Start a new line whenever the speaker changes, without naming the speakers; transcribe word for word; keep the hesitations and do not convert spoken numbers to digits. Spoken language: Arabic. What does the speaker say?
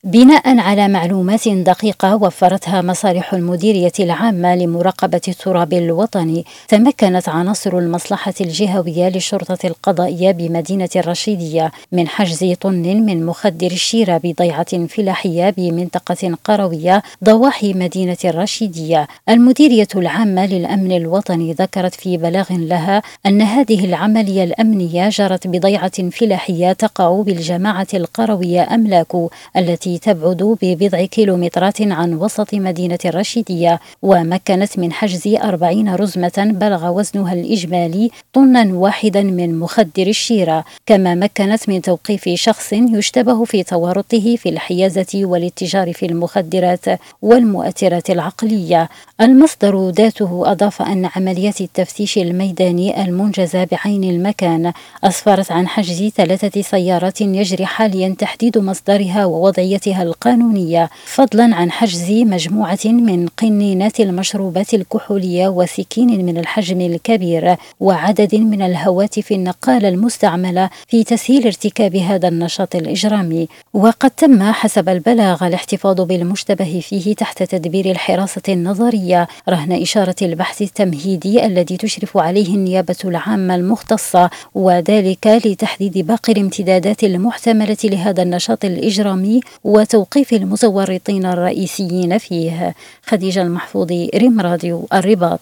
بناء على معلومات دقيقة وفرتها مصالح المديرية العامة لمراقبة التراب الوطني، تمكنت عناصر المصلحة الجهوية للشرطة القضائية بمدينة الرشيدية من حجز طن من مخدر الشيرة بضيعة فلاحية بمنطقة قروية ضواحي مدينة الرشيدية. المديرية العامة للأمن الوطني ذكرت في بلاغ لها أن هذه العملية الأمنية جرت بضيعة فلاحية تقع بالجماعة القروية أملاكو التي تبعد ببضع كيلومترات عن وسط مدينة الرشيدية، ومكنت من حجز أربعين رزمة بلغ وزنها الإجمالي طنا واحدا من مخدر الشيرة، كما مكنت من توقيف شخص يشتبه في تورطه في الحيازة والاتجار في المخدرات والمؤثرات العقلية. المصدر ذاته أضاف أن عمليات التفتيش الميداني المنجزة بعين المكان أسفرت عن حجز ثلاثة سيارات يجري حاليا تحديد مصدرها ووضعيتها القانونية، فضلا عن حجز مجموعة من قنينات المشروبات الكحولية وسكين من الحجم الكبير وعدد من الهواتف النقالة المستعملة في تسهيل ارتكاب هذا النشاط الإجرامي. وقد تم حسب البلاغ الاحتفاظ بالمشتبه فيه تحت تدبير الحراسة النظرية رهن إشارة البحث التمهيدي الذي تشرف عليه النيابة العامة المختصة، وذلك لتحديد باقي الامتدادات المحتملة لهذا النشاط الإجرامي وتوقيف المتورطين الرئيسيين فيه. خديجة المحفوظي، ريم راديو، الرباط.